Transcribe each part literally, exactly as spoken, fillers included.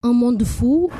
un monde fou.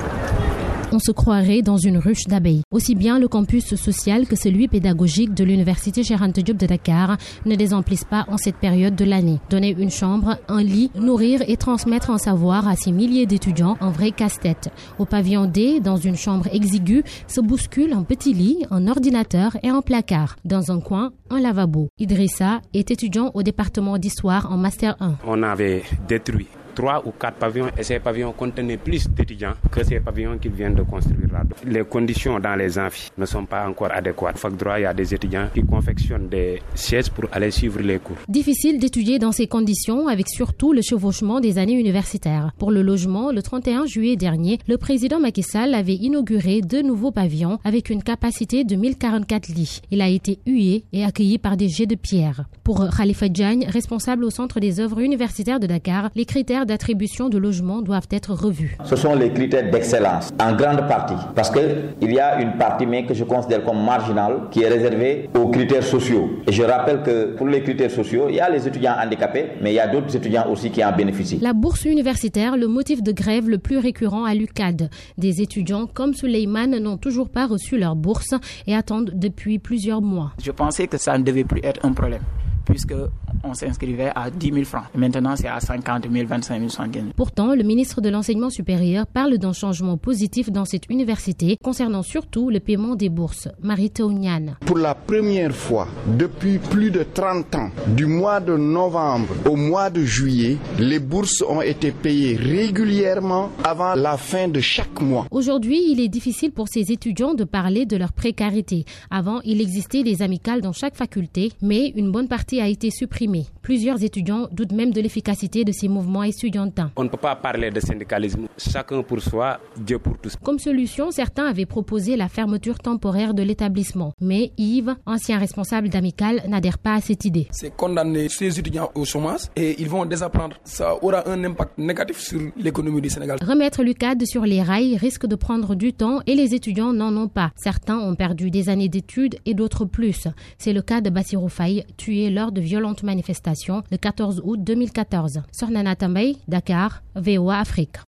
On se croirait dans une ruche d'abeilles. Aussi bien le campus social que celui pédagogique de l'université Cheikh Anta Diop de Dakar ne désemplissent pas en cette période de l'année. Donner une chambre, un lit, nourrir et transmettre un savoir à ces milliers d'étudiants, un vrai casse-tête. Au pavillon D, dans une chambre exiguë, se bousculent un petit lit, un ordinateur et un placard. Dans un coin, un lavabo. Idrissa est étudiant au département d'histoire en master un. On avait détruit trois ou quatre pavillons et ces pavillons contenaient plus d'étudiants que ces pavillons qu'ils viennent de construire là. Les conditions dans les amphis ne sont pas encore adéquates. Fac droit, il y a des étudiants qui confectionnent des sièges pour aller suivre les cours. Difficile d'étudier dans ces conditions avec surtout le chevauchement des années universitaires. Pour le logement, le trente et un juillet dernier, le président Macky Sall avait inauguré deux nouveaux pavillons avec une capacité de mille quarante-quatre lits. Il a été hué et accueilli par des jets de pierre. Pour Khalifa Diagne, responsable au Centre des œuvres universitaires de Dakar, les critères d'attribution de logement doivent être revus. Ce sont les critères d'excellence, en grande partie, parce qu'il y a une partie, mais que je considère comme marginale, qui est réservée aux critères sociaux. Et je rappelle que pour les critères sociaux, il y a les étudiants handicapés, mais il y a d'autres étudiants aussi qui en bénéficient. La bourse universitaire, le motif de grève le plus récurrent à l'U C A D. Des étudiants comme Souleymane n'ont toujours pas reçu leur bourse et attendent depuis plusieurs mois. Je pensais que ça ne devait plus être un problème, puisque on s'inscrivait à dix mille francs. Maintenant, c'est à cinquante mille, vingt-cinq mille, soixante-quinze mille. Pourtant, le ministre de l'Enseignement supérieur parle d'un changement positif dans cette université, concernant surtout le paiement des bourses. Marie-Théo Niane. Pour la première fois depuis plus de trente ans, du mois de novembre au mois de juillet, les bourses ont été payées régulièrement avant la fin de chaque mois. Aujourd'hui, il est difficile pour ces étudiants de parler de leur précarité. Avant, il existait des amicales dans chaque faculté, mais une bonne partie a été supprimée. Plusieurs étudiants doutent même de l'efficacité de ces mouvements estudiantins. On ne peut pas parler de syndicalisme, chacun pour soi, Dieu pour tous. Comme solution, certains avaient proposé la fermeture temporaire de l'établissement. Mais Yves, ancien responsable d'amicale, n'adhère pas à cette idée. C'est condamner ces étudiants au chômage et ils vont désapprendre. Ça aura un impact négatif sur l'économie du Sénégal. Remettre l'U C A D sur les rails risque de prendre du temps et les étudiants n'en ont pas. Certains ont perdu des années d'études et d'autres plus. C'est le cas de Bassirou Faye, tué lors de violentes manifestations le quatorze août deux mille quatorze. Sornana Tambay, Dakar, V O A Afrique.